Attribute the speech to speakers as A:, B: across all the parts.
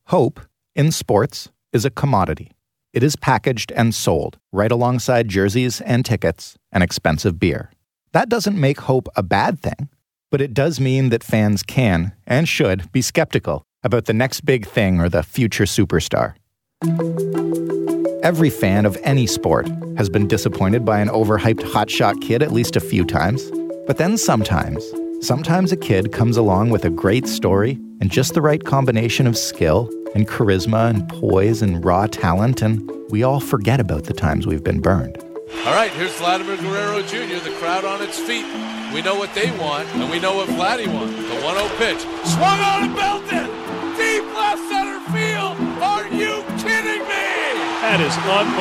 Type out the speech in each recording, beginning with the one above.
A: Hope, in sports, is a commodity. It is packaged and sold right alongside jerseys and tickets and expensive beer. That doesn't make hope a bad thing, but it does mean that fans can and should be skeptical about the next big thing or the future superstar. Every fan of any sport has been disappointed by an overhyped hotshot kid at least a few times. But then sometimes a kid comes along with a great story and just the right combination of skill and charisma and poise and raw talent, and we all forget about the times we've been burned.
B: All right, here's Vladimir Guerrero Jr., the crowd on its feet. We know what they want, and we know what Vladdy wants. The 1-0 pitch. Swung on and belted! Deep left center field! Are you kidding me?
C: That is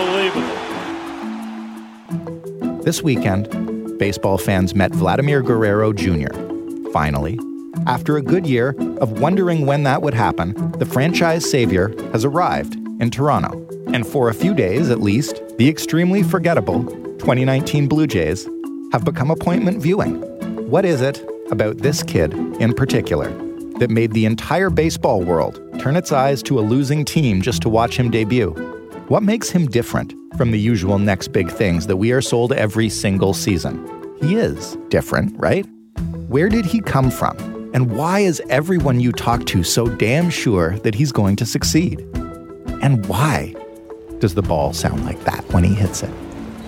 C: unbelievable.
A: This weekend, baseball fans met Vladimir Guerrero Jr. Finally, after a good year of wondering when that would happen, the franchise savior has arrived in Toronto. And for a few days, at least, the extremely forgettable 2019 Blue Jays have become appointment viewing. What is it about this kid in particular that made the entire baseball world turn its eyes to a losing team just to watch him debut? What makes him different from the usual next big things that we are sold every single season? He is different, right? Where did he come from? And why is everyone you talk to so damn sure that he's going to succeed? And why does the ball sound like that when he hits it?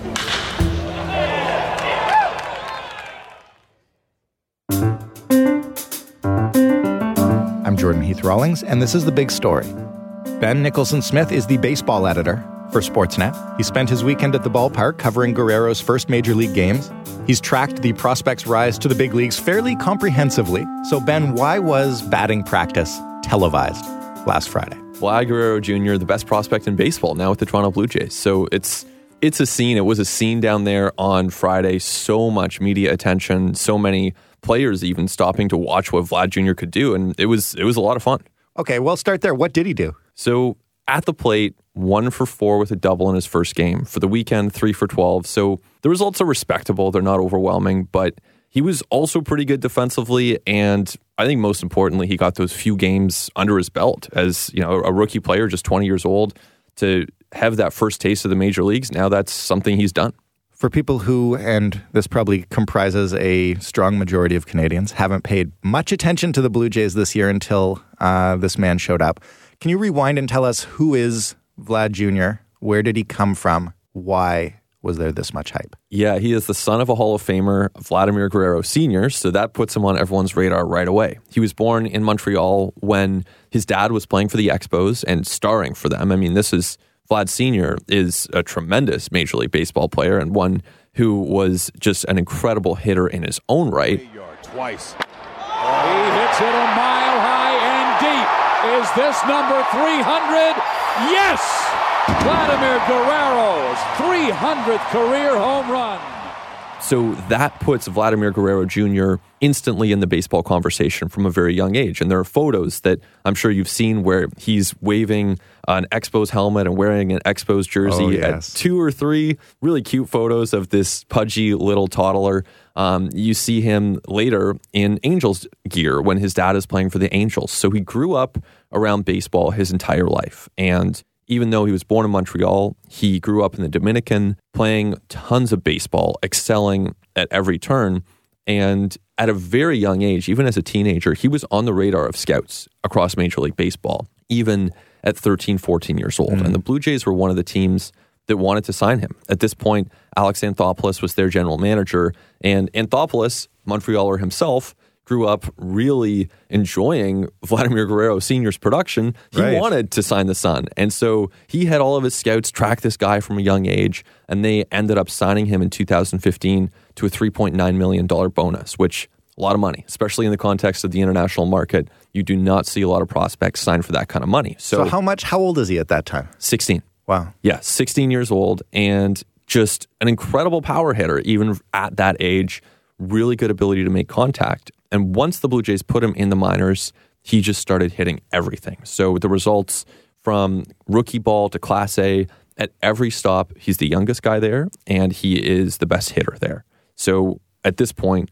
A: I'm Jordan Heath Rawlings, and this is The Big Story. Ben Nicholson-Smith is the baseball editor for Sportsnet. He spent his weekend at the ballpark covering Guerrero's first major league games. He's tracked the prospect's rise to the big leagues fairly comprehensively. So, Ben, why was batting practice televised last Friday?
D: Vlad Guerrero Jr., the best prospect in baseball, now with the Toronto Blue Jays. So it's a scene. It was a scene down there on Friday. So much media attention, so many players even stopping to watch what Vlad Jr. could do, and it was a lot of fun.
A: Okay, well, start there. What did he do?
D: So at the plate, 1 for 4 with a double in his first game. For the weekend, 3 for 12. So the results are respectable. They're not overwhelming, but he was also pretty good defensively, and I think most importantly, he got those few games under his belt as, you know, a rookie player, just 20 years old, to have that first taste of the major leagues. Now that's something he's done.
A: For people who, and this probably comprises a strong majority of Canadians, haven't paid much attention to the Blue Jays this year until this man showed up, can you rewind and tell us who is Vlad Jr.? Where did he come from? Why was there this much hype?
D: Yeah, he is the son of a Hall of Famer, Vladimir Guerrero Sr., so that puts him on everyone's radar right away. He was born in Montreal when his dad was playing for the Expos and starring for them. I mean, Vlad Sr. is a tremendous Major League Baseball player and one who was just an incredible hitter in his own right.
E: Twice. He hits it a mile high and deep. Is this number 300? Yes! Vladimir Guerrero's 300th career home run.
D: So that puts Vladimir Guerrero Jr. instantly in the baseball conversation from a very young age. And there are photos that I'm sure you've seen where he's waving an Expos helmet and wearing an Expos jersey.
A: Oh, yes.
D: At 2 or 3 really cute photos of this pudgy little toddler. You see him later in Angels gear when his dad is playing for the Angels. So he grew up around baseball his entire life. And even though he was born in Montreal, he grew up in the Dominican, playing tons of baseball, excelling at every turn. And at a very young age, even as a teenager, he was on the radar of scouts across Major League Baseball, even at 13, 14 years old. And the Blue Jays were one of the teams that wanted to sign him. At this point, Alex Anthopoulos was their general manager, and Anthopoulos, Montrealer himself, grew up really enjoying Vladimir Guerrero Sr.'s production. He wanted to sign the son. And so he had all of his scouts track this guy from a young age, and they ended up signing him in 2015 to a $3.9 million bonus, which a lot of money, especially in the context of the international market. You do not see a lot of prospects sign for that kind of money.
A: So how old is he at that time?
D: 16.
A: Wow.
D: Yeah, 16 years old, and just an incredible power hitter, even at that age. Really good ability to make contact. And once the Blue Jays put him in the minors, he just started hitting everything. So the results from rookie ball to Class A, at every stop, he's the youngest guy there, and he is the best hitter there. So at this point,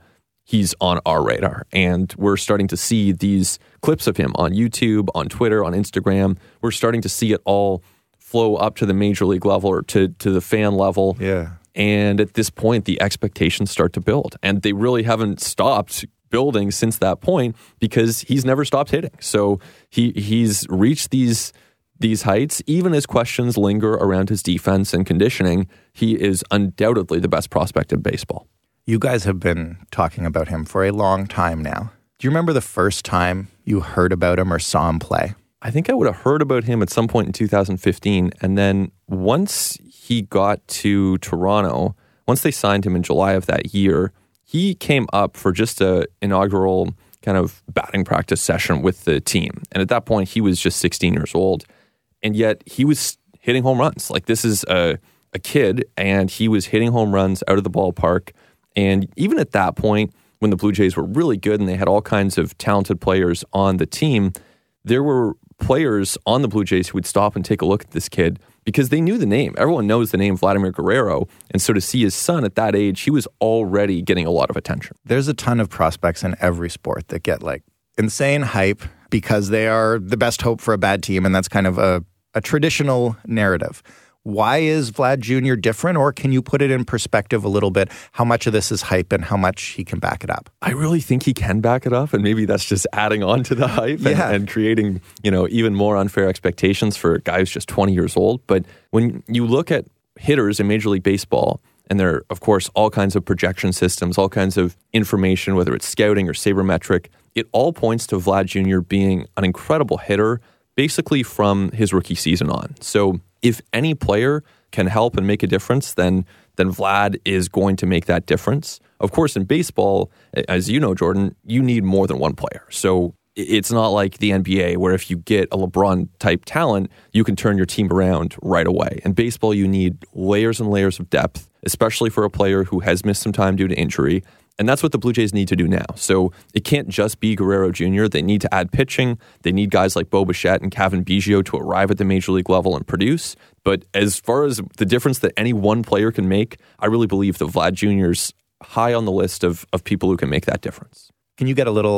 D: he's on our radar. And we're starting to see these clips of him on YouTube, on Twitter, on Instagram. We're starting to see it all flow up to the major league level or to the fan level.
A: Yeah.
D: And at this point, the expectations start to build. And they really haven't stopped building since that point because he's never stopped hitting. So he's reached these heights. Even as questions linger around his defense and conditioning, he is undoubtedly the best prospect in baseball.
A: You guys have been talking about him for a long time now. Do you remember the first time you heard about him or saw him play?
D: I think I would have heard about him at some point in 2015. And then once he got to Toronto, once they signed him in July of that year, he came up for just an inaugural kind of batting practice session with the team. And at that point, he was just 16 years old. And yet he was hitting home runs. Like, this is a kid, and he was hitting home runs out of the ballpark. And even at that point, when the Blue Jays were really good and they had all kinds of talented players on the team, there were players on the Blue Jays who would stop and take a look at this kid because they knew the name. Everyone knows the name Vladimir Guerrero. And so to see his son at that age, he was already getting a lot of attention.
A: There's a ton of prospects in every sport that get like insane hype because they are the best hope for a bad team. And that's kind of a traditional narrative. Why is Vlad Jr. different, or can you put it in perspective a little bit, how much of this is hype and how much he can back it up?
D: I really think he can back it up, and maybe that's just adding on to the hype and creating, even more unfair expectations for a guy who's just 20 years old. But when you look at hitters in Major League Baseball, and there are, of course, all kinds of projection systems, all kinds of information, whether it's scouting or sabermetric, it all points to Vlad Jr. being an incredible hitter, basically from his rookie season on. So if any player can help and make a difference, then Vlad is going to make that difference. Of course, in baseball, as you know, Jordan, you need more than one player. So it's not like the NBA where if you get a LeBron-type talent, you can turn your team around right away. In baseball, you need layers and layers of depth, especially for a player who has missed some time due to injury. And that's what the Blue Jays need to do now. So it can't just be Guerrero Jr. They need to add pitching. They need guys like Bo Bichette and Cavan Biggio to arrive at the major league level and produce. But as far as the difference that any one player can make, I really believe that Vlad Jr.'s high on the list of people who can make that difference.
A: Can you get a little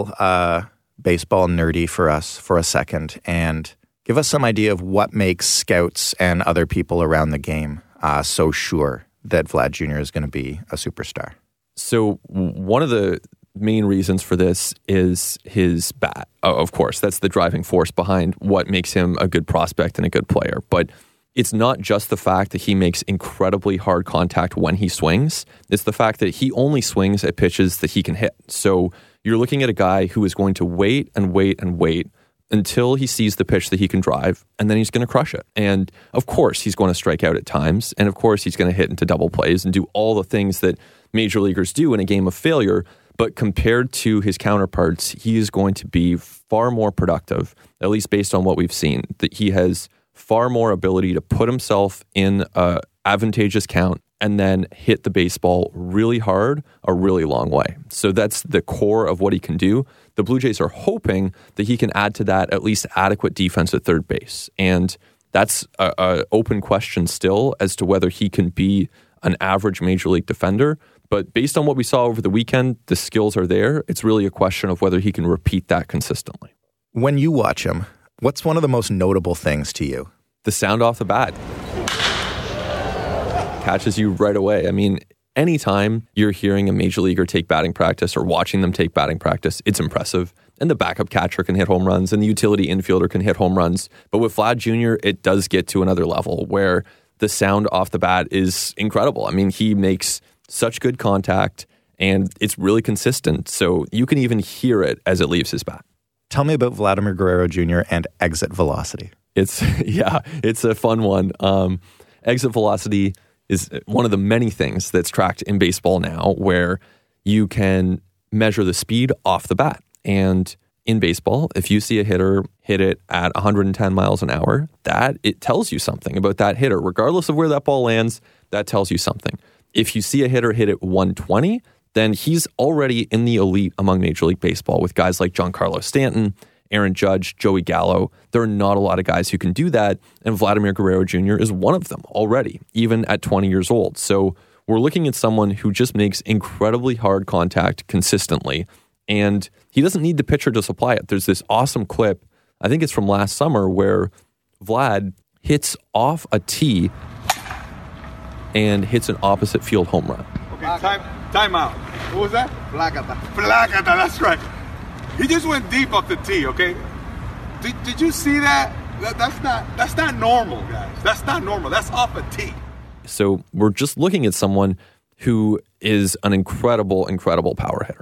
A: baseball nerdy for us for a second and give us some idea of what makes scouts and other people around the game so sure that Vlad Jr. is going to be a superstar?
D: So one of the main reasons for this is his bat. Of course, that's the driving force behind what makes him a good prospect and a good player. But it's not just the fact that he makes incredibly hard contact when he swings. It's the fact that he only swings at pitches that he can hit. So you're looking at a guy who is going to wait and wait and wait until he sees the pitch that he can drive, and then he's going to crush it. And of course, he's going to strike out at times. And of course, he's going to hit into double plays and do all the things that major leaguers do in a game of failure. But compared to his counterparts, he is going to be far more productive, at least based on what we've seen, that he has far more ability to put himself in an advantageous count and then hit the baseball really hard a really long way. So that's the core of what he can do. The Blue Jays are hoping that he can add to that at least adequate defense at third base. And that's an open question still as to whether he can be an average major league defender. But based on what we saw over the weekend, the skills are there. It's really a question of whether he can repeat that consistently.
A: When you watch him, what's one of the most notable things to you?
D: The sound off the bat catches you right away. I mean, anytime you're hearing a major leaguer take batting practice or watching them take batting practice, it's impressive. And the backup catcher can hit home runs and the utility infielder can hit home runs. But with Vlad Jr., it does get to another level where the sound off the bat is incredible. I mean, he makes such good contact and it's really consistent. So you can even hear it as it leaves his bat.
A: Tell me about Vladimir Guerrero Jr. and exit velocity.
D: It's a fun one. Exit velocity is one of the many things that's tracked in baseball now where you can measure the speed off the bat. And in baseball, if you see a hitter hit it at 110 miles an hour, it tells you something about that hitter. Regardless of where that ball lands, that tells you something. If you see a hitter hit it 120, then he's already in the elite among Major League Baseball with guys like Giancarlo Stanton, Aaron Judge, Joey Gallo. There are not a lot of guys who can do that, and Vladimir Guerrero Jr. is one of them already, even at 20 years old. So we're looking at someone who just makes incredibly hard contact consistently, and he doesn't need the pitcher to supply it. There's this awesome clip, I think it's from last summer, where Vlad hits off a tee and hits an opposite field home run.
C: Okay, time out. What was that? Placata, that's right. He just went deep off the tee, okay? Did you see that? That's not normal, guys. That's not normal. That's off a tee.
D: So we're just looking at someone who is an incredible, incredible power hitter.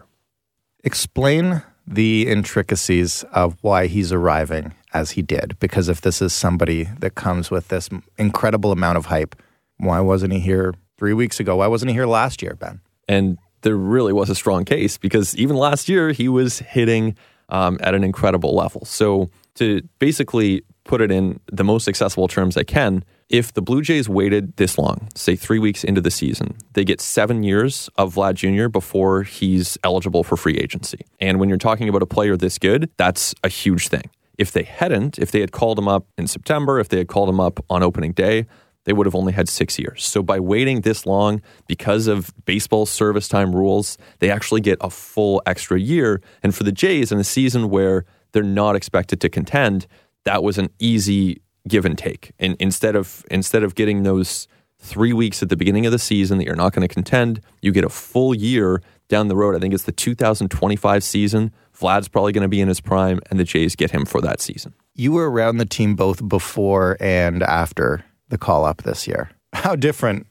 A: Explain the intricacies of why he's arriving as he did, because if this is somebody that comes with this incredible amount of hype, why wasn't he here 3 weeks ago? Why wasn't he here last year, Ben?
D: And there really was a strong case, because even last year he was hitting at an incredible level. So to basically put it in the most accessible terms I can, if the Blue Jays waited this long, say 3 weeks into the season, they get 7 years of Vlad Jr. before he's eligible for free agency. And when you're talking about a player this good, that's a huge thing. If they had called him up in September, if they had called him up on opening day, they would have only had 6 years. So by waiting this long, because of baseball service time rules, they actually get a full extra year. And for the Jays, in a season where they're not expected to contend, that was an easy give and take. And instead of getting those 3 weeks at the beginning of the season that you're not going to contend, you get a full year down the road. I think it's the 2025 season. Vlad's probably going to be in his prime, and the Jays get him for that season.
A: You were around the team both before and after the call-up this year. How different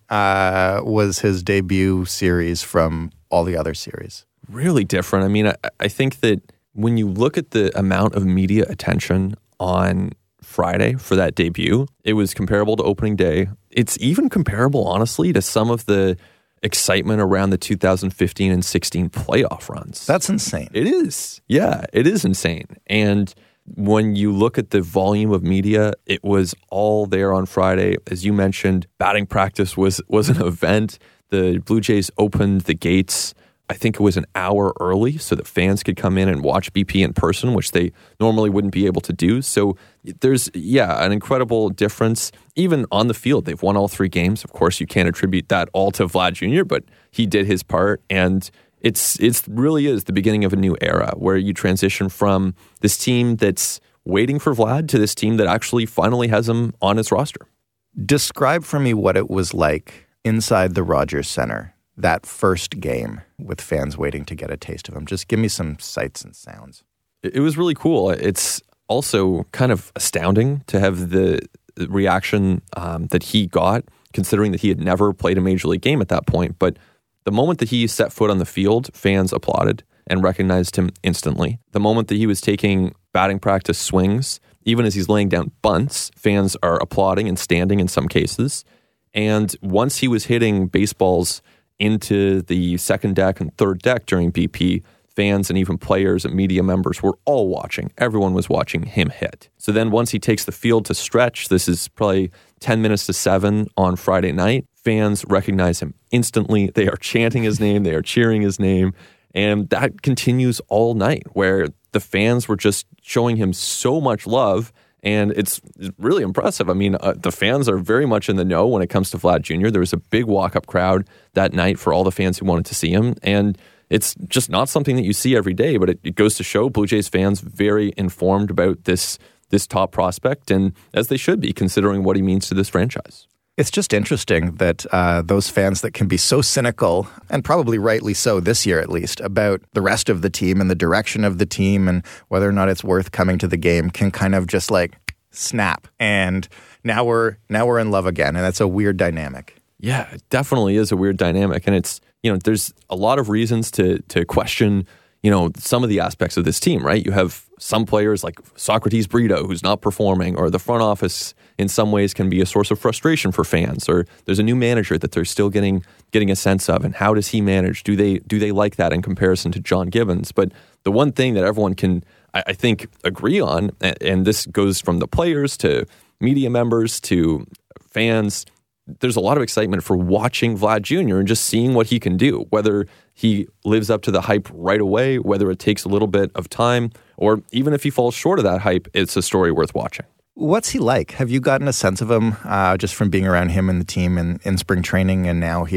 A: was his debut series from all the other series?
D: Really different. I mean, I think that when you look at the amount of media attention on Friday for that debut, it was comparable to opening day. It's even comparable, honestly, to some of the excitement around the 2015 and 16 playoff runs.
A: That's insane.
D: It is. Yeah, it is insane. And when you look at the volume of media, it was all there on Friday. As you mentioned, batting practice was an event. The Blue Jays opened the gates, I think it was an hour early, so that fans could come in and watch BP in person, which they normally wouldn't be able to do. So there's, an incredible difference. Even on the field, they've won all 3 games. Of course, you can't attribute that all to Vlad Jr., but he did his part. And it's really is the beginning of a new era where you transition from this team that's waiting for Vlad to this team that actually finally has him on its roster.
A: Describe for me what it was like inside the Rogers Center, that first game with fans waiting to get a taste of him. Just give me some sights and sounds.
D: It was really cool. It's also kind of astounding to have the reaction that he got, considering that he had never played a major league game at that point. But the moment that he set foot on the field, fans applauded and recognized him instantly. The moment that he was taking batting practice swings, even as he's laying down bunts, fans are applauding and standing in some cases. And once he was hitting baseballs into the second deck and third deck during BP, fans and even players and media members were all watching. Everyone was watching him hit. So then once he takes the field to stretch, this is probably 10 minutes to 7 on Friday night, fans recognize him instantly. They are chanting his name. They are cheering his name. And that continues all night, where the fans were just showing him so much love. And it's really impressive. I mean, the fans are very much in the know when it comes to Vlad Jr. There was a big walk-up crowd that night for all the fans who wanted to see him. And it's just not something that you see every day, but it goes to show Blue Jays fans very informed about this top prospect, and as they should be, considering what he means to this franchise.
A: It's just interesting that those fans that can be so cynical, and probably rightly so this year at least, about the rest of the team and the direction of the team and whether or not it's worth coming to the game, can kind of just like snap. And now we're in love again, and that's a weird dynamic.
D: Yeah, it definitely is a weird dynamic. And it's, there's a lot of reasons to question, some of the aspects of this team, right? You have some players like Socrates Brito, who's not performing, or the front office in some ways can be a source of frustration for fans, or there's a new manager that they're still getting a sense of, and how does he manage? Do they like that in comparison to John Gibbons? But the one thing that everyone can, I think, agree on, and this goes from the players to media members to fans, there's a lot of excitement for watching Vlad Jr. and just seeing what he can do, whether he lives up to the hype right away, whether it takes a little bit of time, or even if he falls short of that hype, it's a story worth watching.
A: What's he like? Have you gotten a sense of him just from being around him and the team in spring training and now here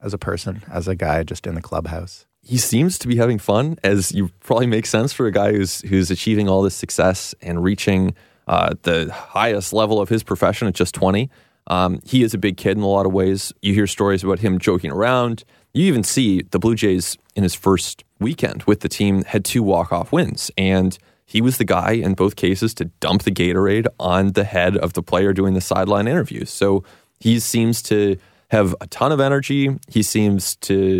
A: as a person, as a guy just in the clubhouse?
D: He seems to be having fun, as you probably make sense for a guy who's achieving all this success and reaching the highest level of his profession at just 20. He is a big kid in a lot of ways. You hear stories about him joking around. You even see the Blue Jays in his first weekend with the team had 2 walk-off wins, and he was the guy in both cases to dump the Gatorade on the head of the player doing the sideline interviews. So he seems to have a ton of energy. He seems to,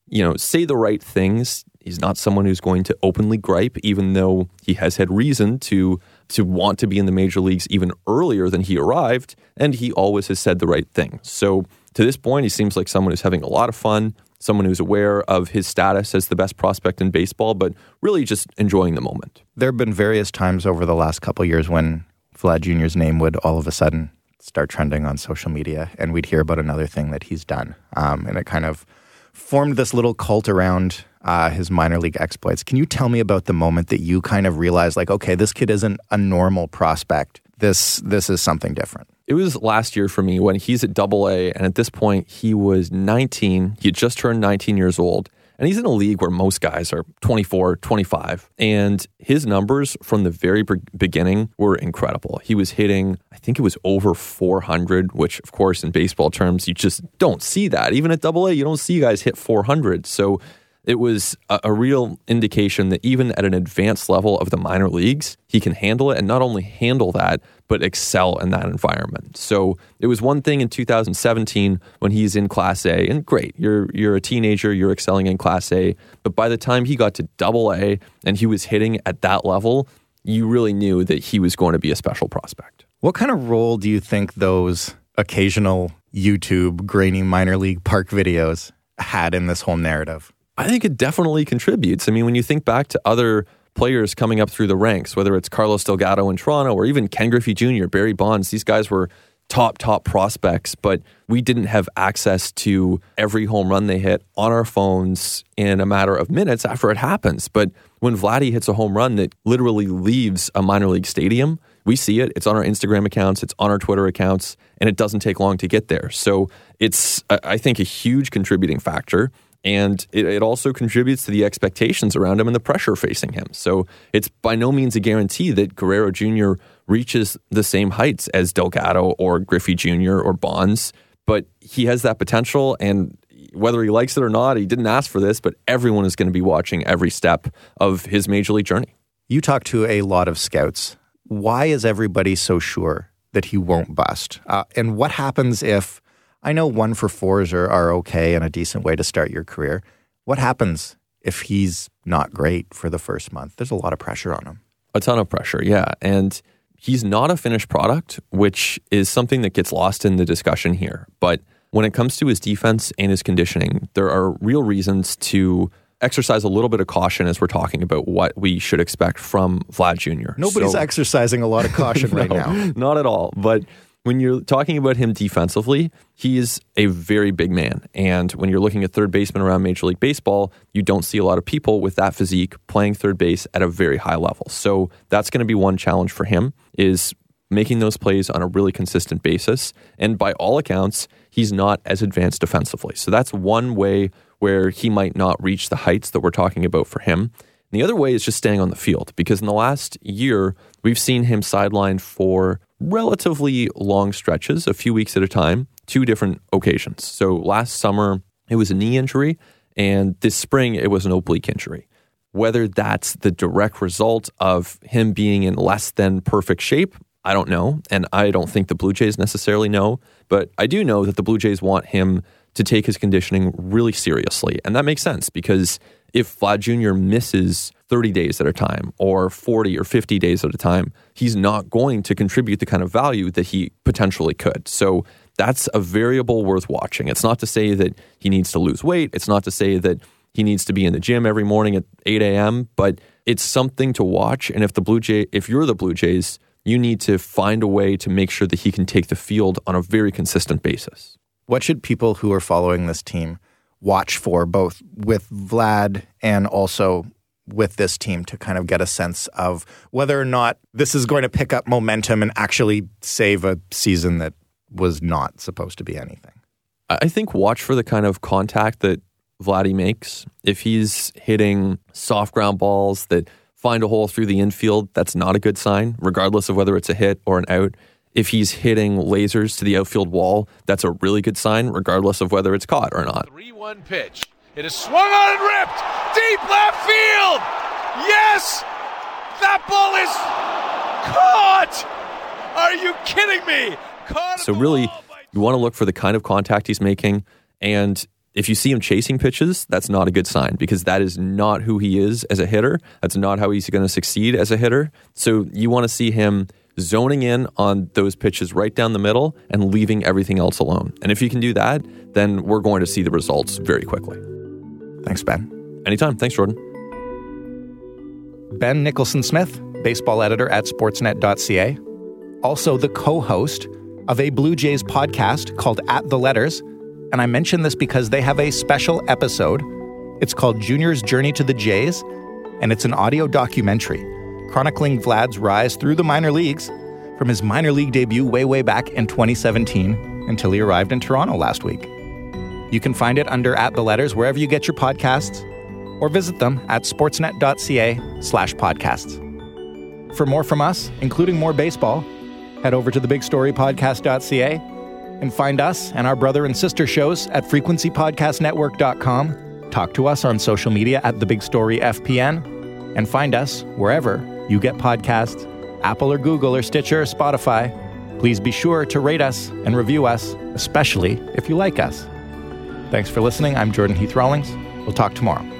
D: say the right things. He's not someone who's going to openly gripe, even though he has had reason to want to be in the major leagues even earlier than he arrived, and he always has said the right thing. So to this point, he seems like someone who's having a lot of fun, someone who's aware of his status as the best prospect in baseball, but really just enjoying the moment.
A: There have been various times over the last couple of years when Vlad Jr.'s name would all of a sudden start trending on social media, and we'd hear about another thing that he's done. And it kind of formed this little cult around his minor league exploits. Can you tell me about the moment that you kind of realized, like, okay, this kid isn't a normal prospect. This is something different?
D: It was last year for me when he's at AA, and at this point he was 19. He had just turned 19 years old, and he's in a league where most guys are 24, 25, and his numbers from the very beginning were incredible. He was hitting, I think it was over 400, which of course in baseball terms, you just don't see that. Even at AA, you don't see guys hit 400. So it was a real indication that even at an advanced level of the minor leagues, he can handle it, and not only handle that, but excel in that environment. So it was one thing in 2017 when he's in Class A, and great, you're a teenager, you're excelling in Class A, but by the time he got to AA and he was hitting at that level, you really knew that he was going to be a special prospect.
A: What kind of role do you think those occasional YouTube grainy minor league park videos had in this whole narrative?
D: I think it definitely contributes. I mean, when you think back to other players coming up through the ranks, whether it's Carlos Delgado in Toronto or even Ken Griffey Jr., Barry Bonds, these guys were top prospects, but we didn't have access to every home run they hit on our phones in a matter of minutes after it happens. But when Vladdy hits a home run that literally leaves a minor league stadium, we see it. It's on our Instagram accounts, it's on our Twitter accounts, and it doesn't take long to get there. So it's, I think, a huge contributing factor. And it also contributes to the expectations around him and the pressure facing him. So it's by no means a guarantee that Guerrero Jr. reaches the same heights as Delgado or Griffey Jr. or Bonds, but he has that potential, and whether he likes it or not, he didn't ask for this, but everyone is going to be watching every step of his major league journey. You
A: talk to a lot of scouts. Why is everybody so sure that he won't bust? And what happens if... I know 1-for-4s are okay and a decent way to start your career. What happens if he's not great for the first month? There's a lot of pressure on him.
D: A ton of pressure, yeah. And he's not a finished product, which is something that gets lost in the discussion here. But when it comes to his defense and his conditioning, there are real reasons to exercise a little bit of caution as we're talking about what we should expect from Vlad Jr.
A: Nobody's exercising a lot of caution right now.
D: Not at all. But when you're talking about him defensively, he is a very big man. And when you're looking at third baseman around Major League Baseball, you don't see a lot of people with that physique playing third base at a very high level. So that's going to be one challenge for him, is making those plays on a really consistent basis. And by all accounts, he's not as advanced defensively. So that's one way where he might not reach the heights that we're talking about for him. And the other way is just staying on the field, because in the last year, we've seen him sidelined for relatively long stretches, a few weeks at a time, 2 different occasions. So last summer, it was a knee injury, and this spring, it was an oblique injury. Whether that's the direct result of him being in less than perfect shape, I don't know, and I don't think the Blue Jays necessarily know, but I do know that the Blue Jays want him to take his conditioning really seriously, and that makes sense, because if Vlad Jr. misses 30 days at a time or 40 or 50 days at a time, he's not going to contribute the kind of value that he potentially could. So that's a variable worth watching. It's not to say that he needs to lose weight. It's not to say that he needs to be in the gym every morning at 8 a.m., but it's something to watch. And if you're the Blue Jays, you need to find a way to make sure that he can take the field on a very consistent basis.
A: What should people who are following this team watch for, both with Vlad and also with this team, to kind of get a sense of whether or not this is going to pick up momentum and actually save a season that was not supposed to be anything?
D: I think watch for the kind of contact that Vladdy makes. If he's hitting soft ground balls that find a hole through the infield, that's not a good sign, regardless of whether it's a hit or an out. If he's hitting lasers to the outfield wall, that's a really good sign, regardless of whether it's caught or not.
B: 3-1 pitch. It is swung on and ripped. Deep left field. Yes! That ball is caught! Are you kidding me? Caught.
D: So really, you want to look for the kind of contact he's making. And if you see him chasing pitches, that's not a good sign, because that is not who he is as a hitter. That's not how he's going to succeed as a hitter. So you want to see him zoning in on those pitches right down the middle and leaving everything else alone. And if you can do that, then we're going to see the results very quickly.
A: Thanks, Ben.
D: Anytime. Thanks, Jordan.
A: Ben Nicholson-Smith, baseball editor at sportsnet.ca, also the co-host of a Blue Jays podcast called At the Letters. And I mention this because they have a special episode. It's called Junior's Journey to the Jays, and it's an audio documentary chronicling Vlad's rise through the minor leagues from his minor league debut way back in 2017 until he arrived in Toronto last week. You can find it under At the Letters wherever you get your podcasts, or visit them at sportsnet.ca/podcasts. For more from us, including more baseball, head over to thebigstorypodcast.ca and find us and our brother and sister shows at frequencypodcastnetwork.com. Talk to us on social media at TheBigStoryFPN, and find us wherever you get podcasts, Apple or Google or Stitcher or Spotify. Please be sure to rate us and review us, especially if you like us. Thanks for listening. I'm Jordan Heath Rawlings. We'll talk tomorrow.